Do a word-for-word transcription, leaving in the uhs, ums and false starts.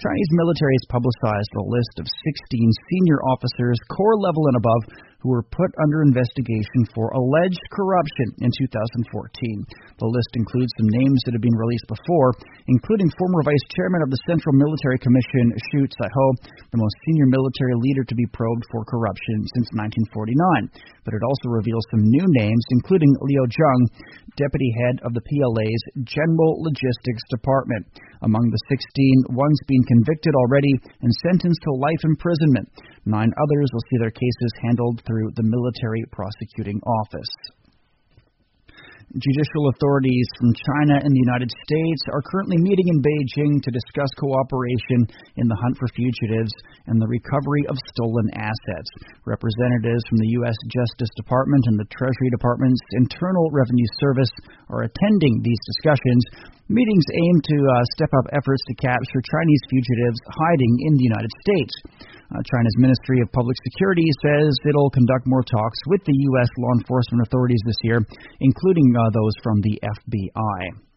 Chinese military has publicized a list of sixteen senior officers, corps level and above, who were put under investigation for alleged corruption in two thousand fourteen. The list includes some names that have been released before, including former Vice Chairman of the Central Military Commission, Xu Caiho, the most senior military leader to be probed for corruption since nineteen forty-nine. But it also reveals some new names, including Liu Zheng, deputy head of the P L A's General Logistics Department. Among the sixteen, one's been convicted already and sentenced to life imprisonment. Nine others will see their cases handled through the Military Prosecuting Office. Judicial authorities from China and the United States are currently meeting in Beijing to discuss cooperation in the hunt for fugitives and the recovery of stolen assets. Representatives from the U S Justice Department and the Treasury Department's Internal Revenue Service are attending these discussions. Meetings aim to uh, step up efforts to capture Chinese fugitives hiding in the United States. Uh, China's Ministry of Public Security says it'll conduct more talks with the U S law enforcement authorities this year, including uh, those from the F B I.